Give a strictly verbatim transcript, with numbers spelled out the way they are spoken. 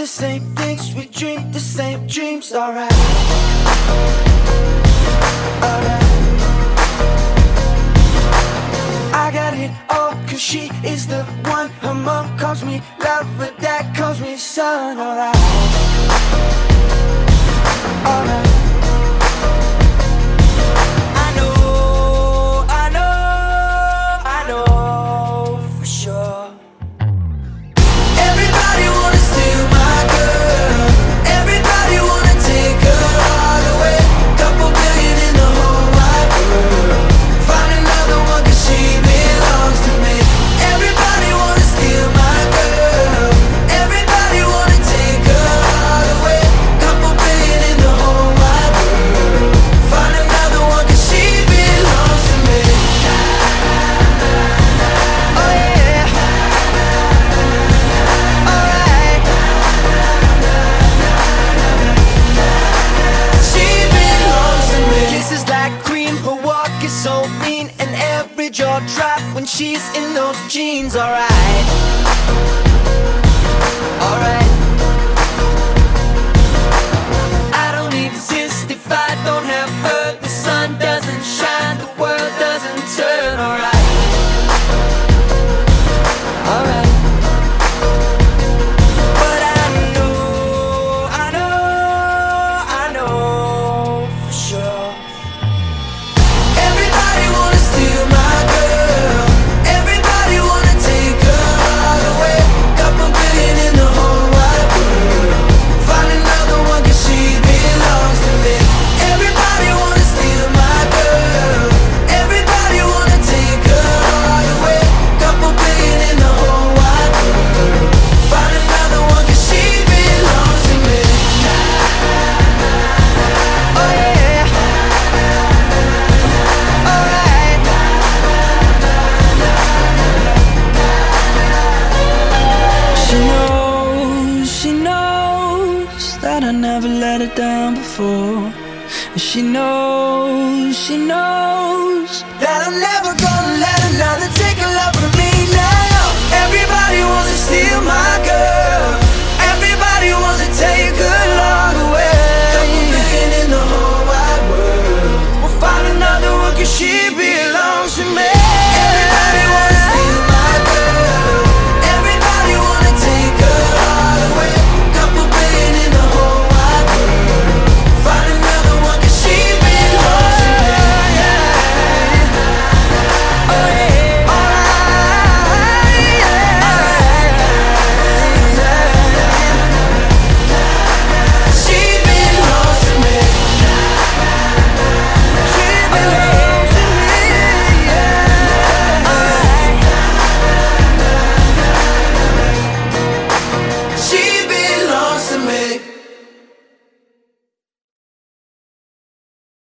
the same things, we dream the same dreams. Alright, alright. I got it all, cause she is the one. Her mom calls me love, but dad calls me son. Alright, alright. I know, I know, I know for sure. Everybody wanna steal my girl. Everybody wanna take her all away. Couple billion in the whole wide world. Find another one cause she belongs to me. Everybody wanna steal my girl. Everybody wanna take her all away. Couple billion in the whole wide world. Find another one cause she belongs to me. Oh yeah. Alright. She belongs to me. Kisses like cream, her walk is so mean, and every jaw drop when she's in those jeans. Alright, alright. I don't exist if I don't have her. The sun doesn't shine, the world doesn't turn. Alright, alright. But I know, I know, I know for sure. Everybody wanna steal my girl. Everybody wanna take her all away. Couple billion in the whole wide world. Find another one cause she belongs to me. Everybody wanna steal my girl. Everybody wanna take her all away. Couple billion in the whole wide world. Find another one cause she belongs to me. Oh yeah. Alright. She knows, she knows that I never let her down before. And she knows, she knows that I'm never gonna let another take a love from me now. Everybody wants to steal my girl.